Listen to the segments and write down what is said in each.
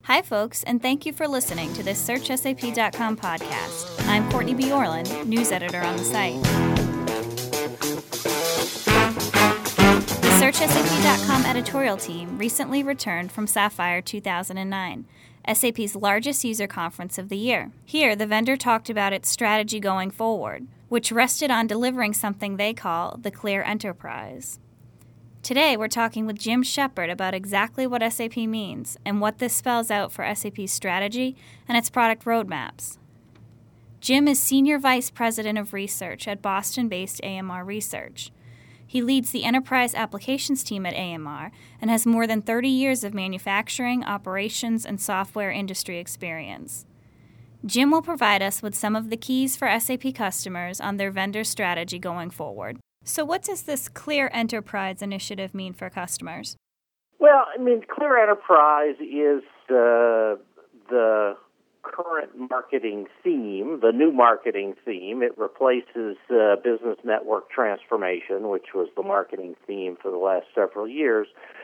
Hi, folks, and thank you for listening to this SearchSAP.com podcast. I'm Courtney B. Orland, news editor on the site. The SearchSAP.com editorial team recently returned from Sapphire 2009, SAP's largest user conference of the year. Here, the vendor talked about its strategy going forward, which rested on delivering something they call the Clear Enterprise. Today, we're talking with Jim Shepard about exactly what SAP means and what this spells out for SAP's strategy and its product roadmaps. Jim is Senior Vice President of Research at Boston-based AMR Research. He leads the enterprise applications team at AMR and has more than 30 years of manufacturing, operations, and software industry experience. Jim will provide us with some of the keys for SAP customers on their vendor strategy going forward. So what does this Clear Enterprise initiative mean for customers? Well, Clear Enterprise is the current marketing theme, the new marketing theme. It replaces Business Network Transformation, which was the marketing theme for the last several years.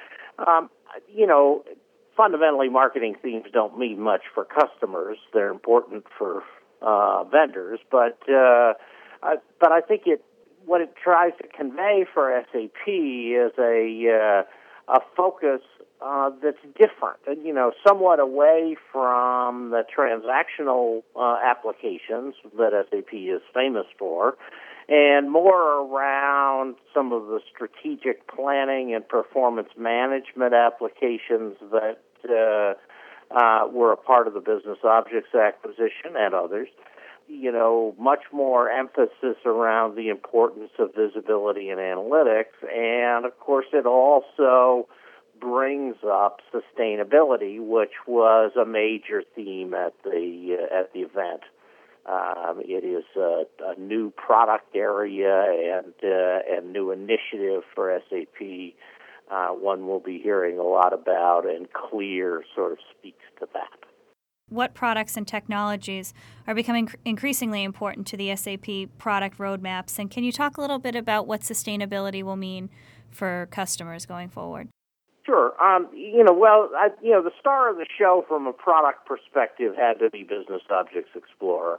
Fundamentally, marketing themes don't mean much for customers. They're important for vendors, but I think what it tries to convey for SAP is a focus that's different, and somewhat away from the transactional applications that SAP is famous for, and more around some of the strategic planning and performance management applications that were a part of the Business Objects acquisition and others. Much more emphasis around the importance of visibility and analytics, and of course it also brings up sustainability, which was a major theme at the event. It is a new product area and new initiative for SAP. One we'll be hearing a lot about, and Clear sort of speaks to that. What products and technologies are becoming increasingly important to the SAP product roadmaps? And can you talk a little bit about what sustainability will mean for customers going forward? Sure. The star of the show from a product perspective had to be Business Objects Explorer,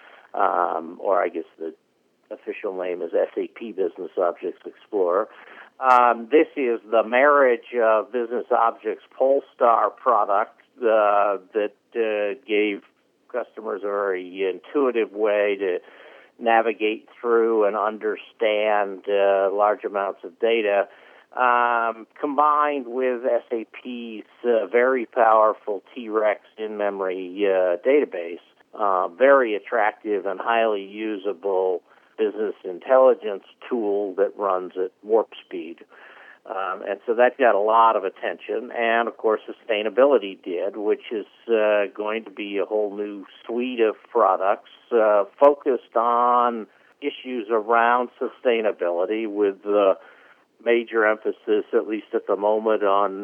or I guess the official name is SAP Business Objects Explorer. This is the marriage of Business Objects Polestar product that gave customers a very intuitive way to navigate through and understand large amounts of data, combined with SAP's very powerful T-Rex in-memory database, very attractive and highly usable business intelligence tool that runs at warp speed. And so that got a lot of attention, and of course sustainability did, which is going to be a whole new suite of products focused on issues around sustainability, with major emphasis, at least at the moment,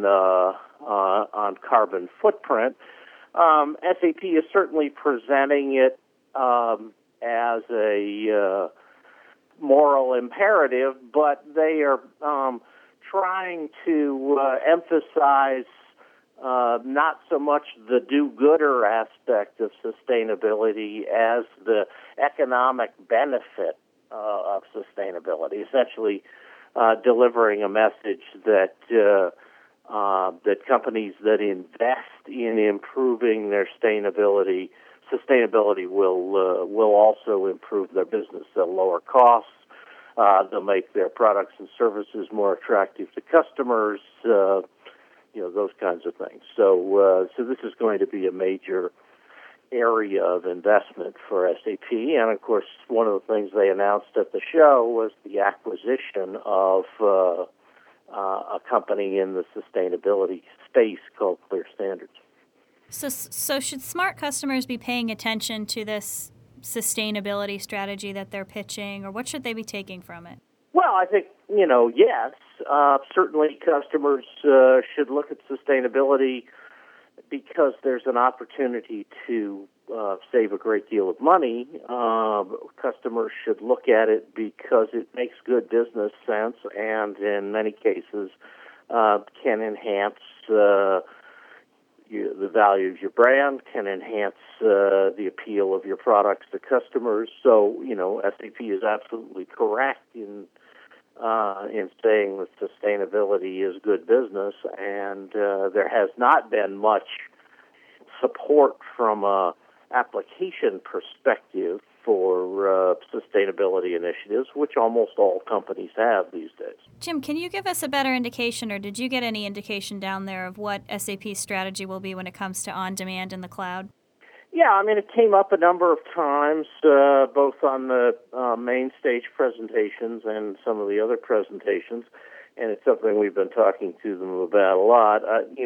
on carbon footprint. SAP is certainly presenting it as a moral imperative, but they are trying to emphasize not so much the do-gooder aspect of sustainability as the economic benefit of sustainability, essentially delivering a message that that companies that invest in improving their sustainability will also improve their business. They'll lower costs. They'll make their products and services more attractive to customers, those kinds of things. So this is going to be a major area of investment for SAP. And, of course, one of the things they announced at the show was the acquisition of a company in the sustainability space called Clear Standards. So should smart customers be paying attention to this sustainability strategy that they're pitching, or what should they be taking from it? Well, I think, yes. Certainly customers should look at sustainability because there's an opportunity to save a great deal of money. Customers should look at it because it makes good business sense and in many cases can enhance the value of your brand, can enhance the appeal of your products to customers. So, SAP is absolutely correct in saying that sustainability is good business, and there has not been much support from a application perspective for sustainability initiatives, which almost all companies have these days. Jim, can you give us a better indication, or did you get any indication down there of what SAP's strategy will be when it comes to on-demand in the cloud? Yeah, it came up a number of times, both on the main stage presentations and some of the other presentations, and it's something we've been talking to them about a lot.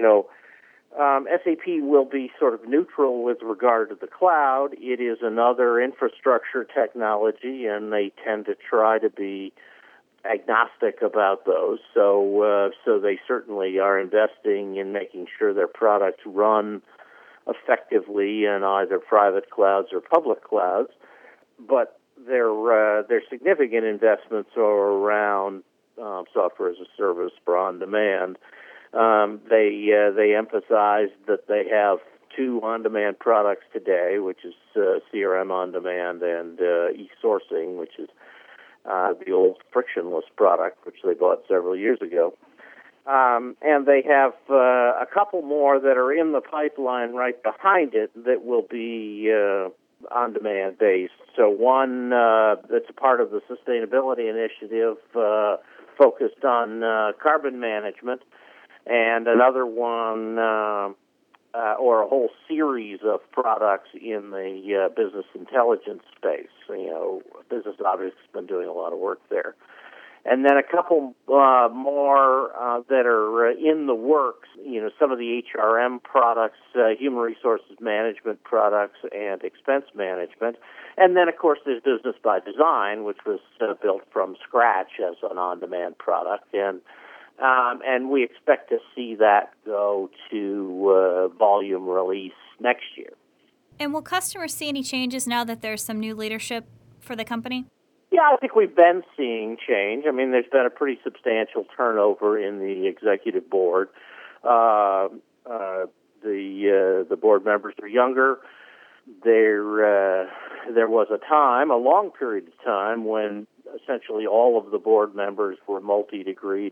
SAP will be sort of neutral with regard to the cloud. It is another infrastructure technology, and they tend to try to be agnostic about those. So they certainly are investing in making sure their products run effectively in either private clouds or public clouds. But their significant investments are around software as a service for on-demand. They emphasized that they have two on-demand products today, which is CRM on-demand and e-sourcing, which is the old frictionless product, which they bought several years ago. And they have a couple more that are in the pipeline right behind it that will be on-demand based. So one that's a part of the sustainability initiative focused on carbon management, and another one or a whole series of products in the business intelligence space. Business Objects has been doing a lot of work there. And then a couple more that are in the works, some of the HRM products, human resources management products, and expense management. And then, of course, there's Business by Design, which was built from scratch as an on-demand product. And we expect to see that go to volume release next year. And will customers see any changes now that there's some new leadership for the company? Yeah, I think we've been seeing change. There's been a pretty substantial turnover in the executive board. The board members are younger. There was a long period of time when essentially all of the board members were multi-degreed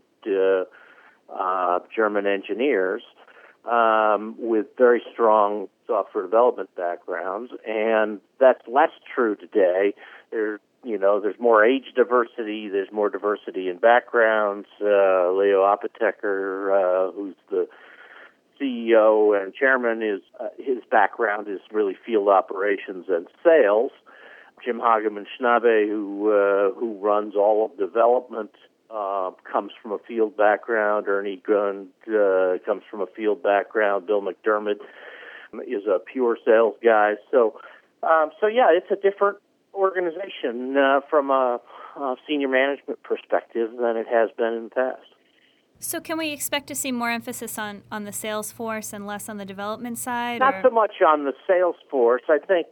German engineers with very strong software development backgrounds, and that's less true today. There's more age diversity. There's more diversity in backgrounds. Leo Apotheker, who's the CEO and chairman, his background is really field operations and sales. Jim Hagemann Schnabe, who runs all of development, comes from a field background. Ernie Grund comes from a field background. Bill McDermott is a pure sales guy. So yeah, it's a different organization from a senior management perspective than it has been in the past. So can we expect to see more emphasis on the sales force and less on the development side? Not so much on the sales force. I think,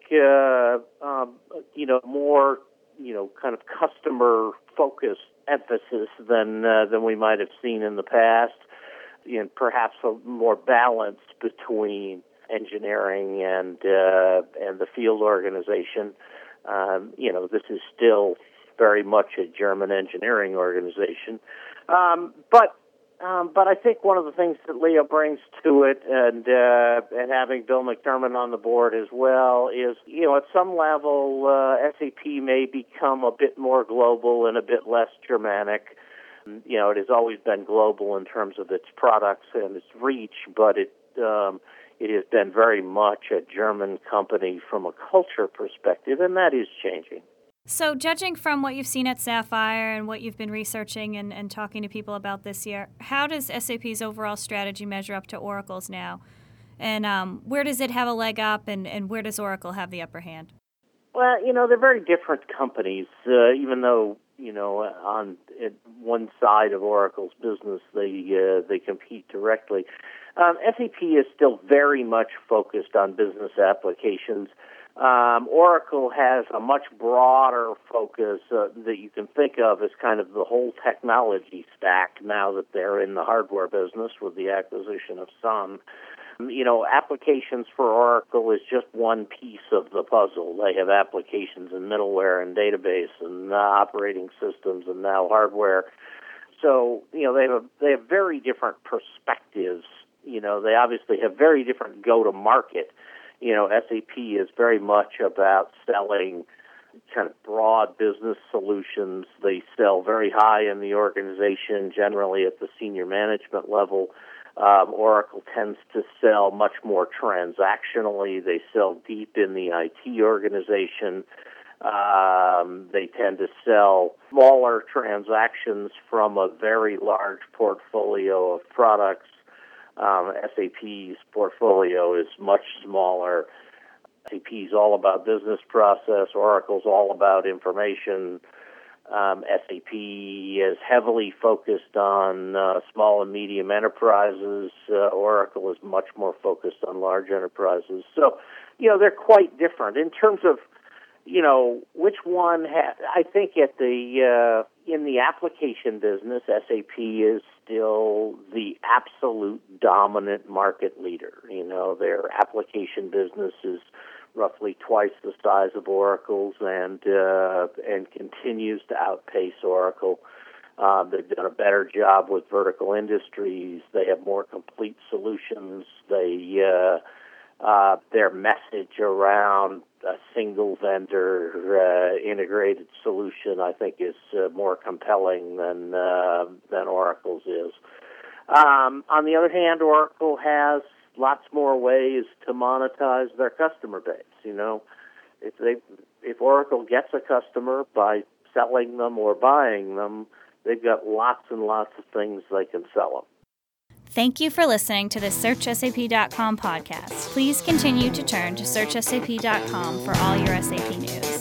more, kind of customer-focused emphasis than we might have seen in the past, and perhaps a more balance between engineering and the field organization. This is still very much a German engineering organization. But I think one of the things that Leo brings to it, and having Bill McDermott on the board as well, is, at some level, SAP may become a bit more global and a bit less Germanic. It has always been global in terms of its products and its reach, but it has been very much a German company from a culture perspective, and that is changing. So judging from what you've seen at Sapphire and what you've been researching and talking to people about this year, how does SAP's overall strategy measure up to Oracle's now? And where does it have a leg up, and where does Oracle have the upper hand? Well, they're very different companies, even though, on one side of Oracle's business, they compete directly. SAP is still very much focused on business applications. Oracle has a much broader focus that you can think of as kind of the whole technology stack now that they're in the hardware business with the acquisition of Sun. Applications for Oracle is just one piece of the puzzle. They have applications in middleware and database and operating systems and now hardware. So, they have very different perspectives. They obviously have very different go-to-market. SAP is very much about selling kind of broad business solutions. They sell very high in the organization, generally at the senior management level. Oracle tends to sell much more transactionally. They sell deep in the IT organization. They tend to sell smaller transactions from a very large portfolio of products. SAP's portfolio is much smaller. SAP is all about business process. Oracle's all about information. SAP is heavily focused on small and medium enterprises. Oracle is much more focused on large enterprises. So, they're quite different. In terms of, which one I think in the application business, SAP is still the absolute dominant market leader. Their application business is roughly twice the size of Oracle's and continues to outpace Oracle. They've done a better job with vertical industries. They have more complete solutions. Their message around a single vendor integrated solution, I think, is more compelling than Oracle's is. On the other hand, Oracle has lots more ways to monetize their customer base. If Oracle gets a customer by selling them or buying them, they've got lots and lots of things they can sell them. Thank you for listening to the SearchSAP.com podcast. Please continue to turn to SearchSAP.com for all your SAP news.